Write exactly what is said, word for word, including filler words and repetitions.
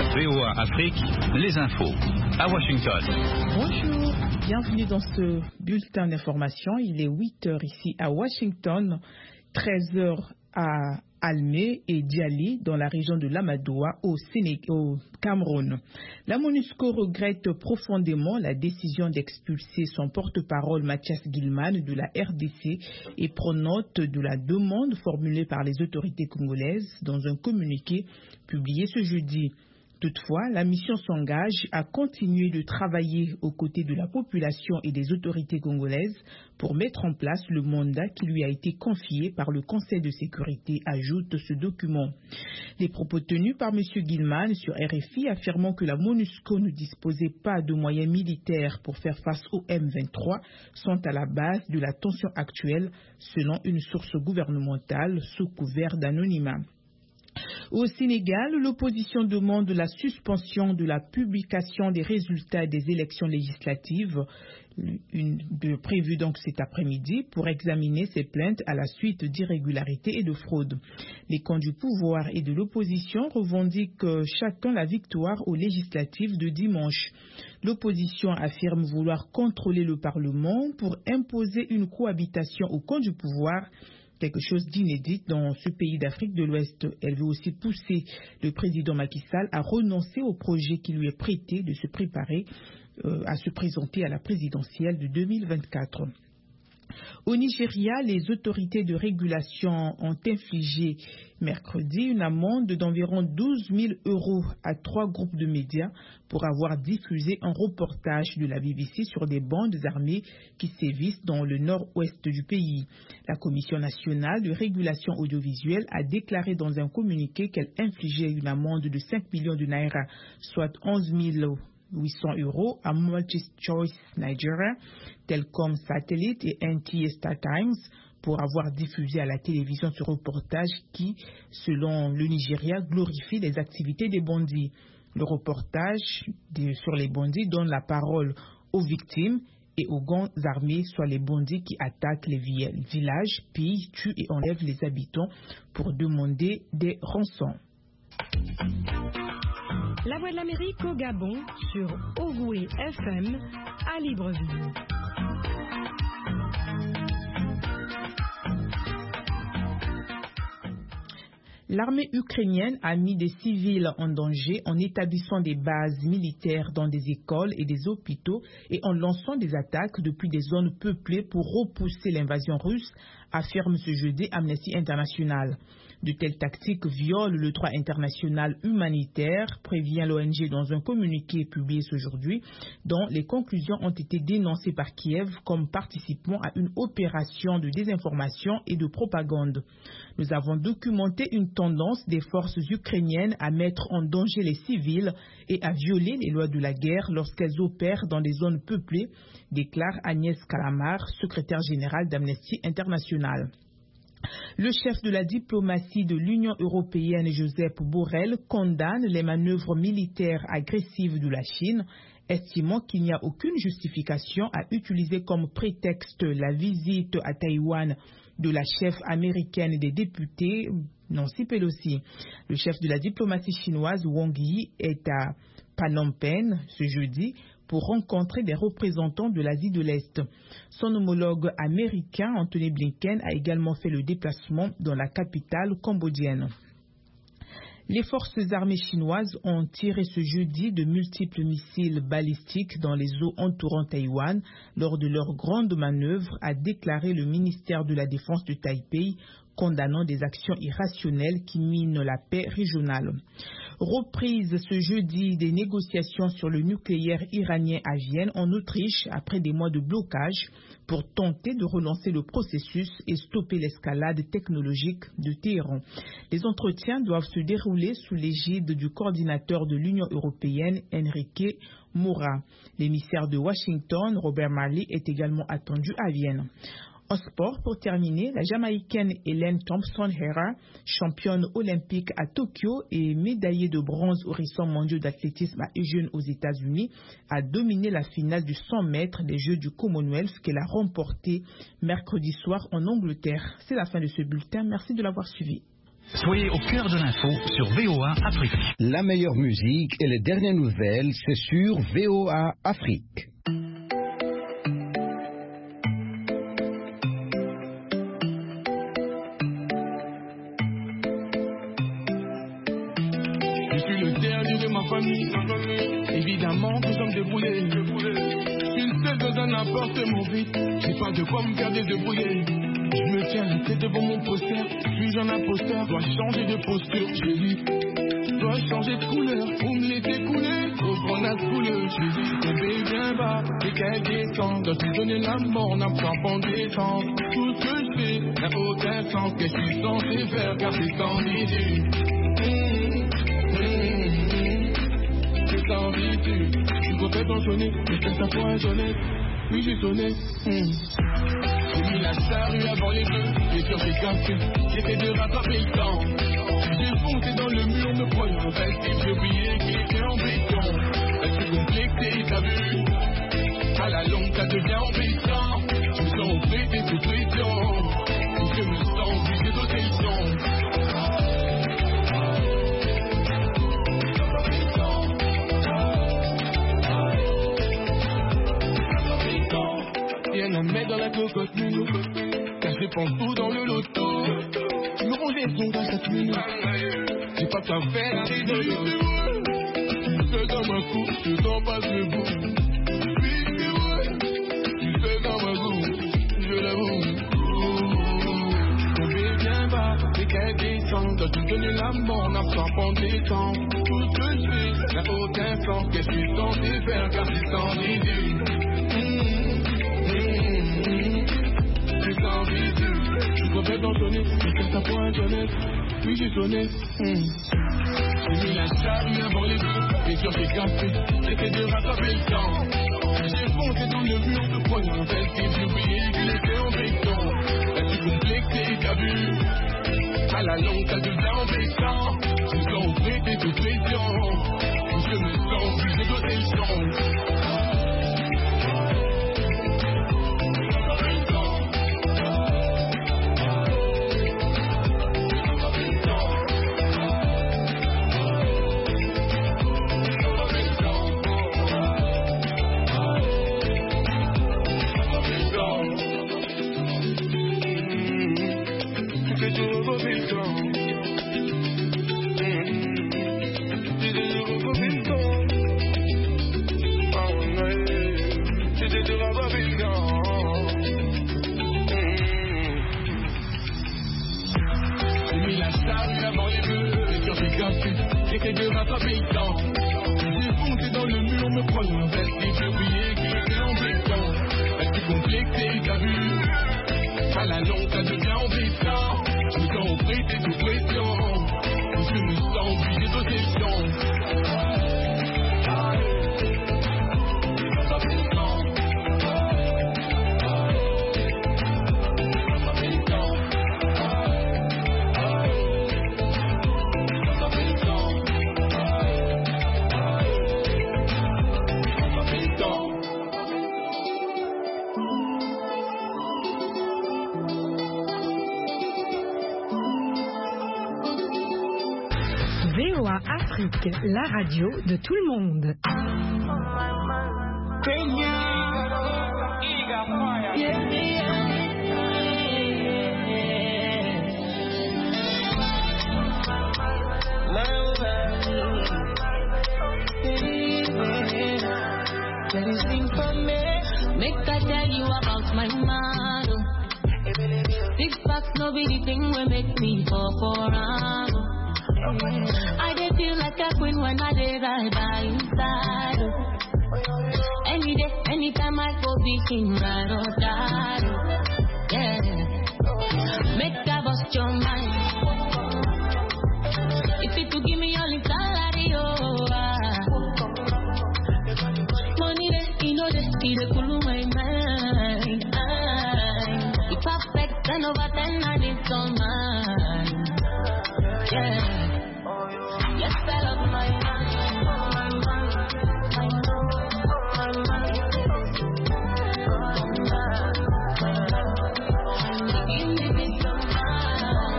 V O A Afrique, les infos, à Washington. Bonjour, bienvenue dans ce bulletin d'information. Il est huit heures ici à Washington, treize heures à Almé et Djali dans la région de l'Amadoua au, Sénégal, au Cameroun. La MONUSCO regrette profondément la décision d'expulser son porte-parole Mathias Gilman de la R D C et prend note de la demande formulée par les autorités congolaises dans un communiqué publié ce jeudi. Toutefois, la mission s'engage à continuer de travailler aux côtés de la population et des autorités congolaises pour mettre en place le mandat qui lui a été confié par le Conseil de sécurité, ajoute ce document. Les propos tenus par M. Gilman sur R F I affirmant que la MONUSCO ne disposait pas de moyens militaires pour faire face au M vingt-trois sont à la base de la tension actuelle, selon une source gouvernementale sous couvert d'anonymat. Au Sénégal, l'opposition demande la suspension de la publication des résultats des élections législatives, une, de, prévue donc cet après-midi, pour examiner ces plaintes à la suite d'irrégularités et de fraudes. Les camps du pouvoir et de l'opposition revendiquent chacun la victoire aux législatives de dimanche. L'opposition affirme vouloir contrôler le Parlement pour imposer une cohabitation au camp du pouvoir, quelque chose d'inédit dans ce pays d'Afrique de l'Ouest. Elle veut aussi pousser le président Macky Sall à renoncer au projet qui lui est prêté de se préparer euh, à se présenter à la présidentielle de deux mille vingt-quatre. Au Nigeria, les autorités de régulation ont infligé mercredi une amende d'environ douze mille euros à trois groupes de médias pour avoir diffusé un reportage de la B B C sur des bandes armées qui sévissent dans le nord-ouest du pays. La Commission nationale de régulation audiovisuelle a déclaré dans un communiqué qu'elle infligeait une amende de cinq millions de naira, soit onze mille huit cents euros à Multi-Choice Nigeria, Telcom Satellite et N T A Star Times pour avoir diffusé à la télévision ce reportage qui, selon le Nigeria, glorifie les activités des bandits. Le reportage de, sur les bandits donne la parole aux victimes et aux gangs armés, soit les bandits qui attaquent les villages, pillent, tuent et enlèvent les habitants pour demander des rançons. La Voix de l'Amérique au Gabon sur Ogoué F M à Libreville. L'armée ukrainienne a mis des civils en danger en établissant des bases militaires dans des écoles et des hôpitaux et en lançant des attaques depuis des zones peuplées pour repousser l'invasion russe, affirme ce jeudi Amnesty International. De telles tactiques violent le droit international humanitaire, prévient l'O N G dans un communiqué publié ce aujourd'hui, dont les conclusions ont été dénoncées par Kiev comme participant à une opération de désinformation et de propagande. Nous avons documenté une tendance des forces ukrainiennes à mettre en danger les civils et à violer les lois de la guerre lorsqu'elles opèrent dans des zones peuplées, déclare Agnès Kalamar, secrétaire générale d'Amnesty International. Le chef de la diplomatie de l'Union européenne, Josep Borrell, condamne les manœuvres militaires agressives de la Chine, estimant qu'il n'y a aucune justification à utiliser comme prétexte la visite à Taïwan de la chef américaine des députés, Nancy Pelosi. Le chef de la diplomatie chinoise, Wang Yi, est à Phnom Penh ce jeudi pour rencontrer des représentants de l'Asie de l'Est. Son homologue américain, Anthony Blinken, a également fait le déplacement dans la capitale cambodgienne. Les forces armées chinoises ont tiré ce jeudi de multiples missiles balistiques dans les eaux entourant Taïwan lors de leur grande manœuvre, a déclaré le ministère de la Défense de Taipei, condamnant des actions irrationnelles qui minent la paix régionale. Reprise ce jeudi des négociations sur le nucléaire iranien à Vienne, en Autriche, après des mois de blocage, pour tenter de relancer le processus et stopper l'escalade technologique de Téhéran. Les entretiens doivent se dérouler sous l'égide du coordinateur de l'Union européenne, Enrique Mora. L'émissaire de Washington, Robert Malley, est également attendu à Vienne. En sport, pour terminer, la Jamaïcaine Hélène Thompson-Herah, championne olympique à Tokyo et médaillée de bronze aux récents mondiaux d'athlétisme à Eugene aux États-Unis, a dominé la finale du cent mètres des Jeux du Commonwealth qu'elle a remporté mercredi soir en Angleterre. C'est la fin de ce bulletin. Merci de l'avoir suivi. Soyez au cœur de l'info sur V O A Afrique. La meilleure musique et les dernières nouvelles, c'est sur V O A Afrique. Je suis le dernier de ma famille. Évidemment que je me débrouiller. Une seule dans un appartement vide. J'ai pas de quoi me faire des débrouiller. Je me tiens la tête devant mon poster. Suis-je un imposteur? Dois changer de posture, j'ai dit. Dois changer de couleur pour me laisser couler. Trop grenade couleuse, j'ai dit. Tomber bien bas et qu'elle descend. Dois te donner la mort, n'a pas en descendre. Tout ce que je fais n'a aucun sens. Qu'est-ce que je suis censé faire car c'est sans idée. C'est sans idée. Je me fais pensionner, mais c'est ça pour un sonnet. Oui, j'ai sonné. J'ai mis la charrue avant les deux, les cœurs j'ai cassé, j'essaie de rattraper le temps. J'ai foncé dans le mur, me prenant facile, j'ai oublié qu'il était en béton. Est-ce que complexé, t'as vu? À la longue, ça devient embêtant. Je me sens oppressé sous pression, je me sens obligé d'ôter le son. Rien à mettre dans la cocotte minute, car je dépense tout dans le loto. Je me range les ongles à chaque minute, j'ai pas qu'à faire la rigolo. Tu fais comme un coup, je t'en passe le bout. Oui, c'est vrai, tu fais comme un coup, je l'avoue. Tomber bien bas, et qu'elle descend, dois te donner la mort, n'a pas en temps. Tout ce que je fais n'a aucun sens, qu'est-ce que je suis censé faire, car c'est sans idée. Je comptais dans sonner, mais c'est ça pour un jeunesse. Oui, j'ai sonné. Mmh. J'ai mis la charrue avant les deux, et sur j'ai cassé, j'essaie de rattraper le temps. J'ai foncé dans le mur de prenant facile, j'ai oublié qu'il était en béton. Est-ce complexé, t'as vu? À la longue, ça devient embêtant. Je me sens oppressé sous pression, je me sens obligé d'ôter le son. J'essaie de rattraper le temps. J'ai foncé dans le mur, me prenant facile, j'ai oublié qu'il était en béton. Est-ce que complexé, t'as vu? À la longue, ça devient embêtant. Je me sens oppressé sous pression, je me sens obligé d'ôter le son. Afrique, la radio de tout le monde. Make I tell you about my model. Six packs, no be the thing will make me fall for am. I dey feel like a queen when I dey ride by inside. Any day, anytime I go be king, ride or die. Yeah. Make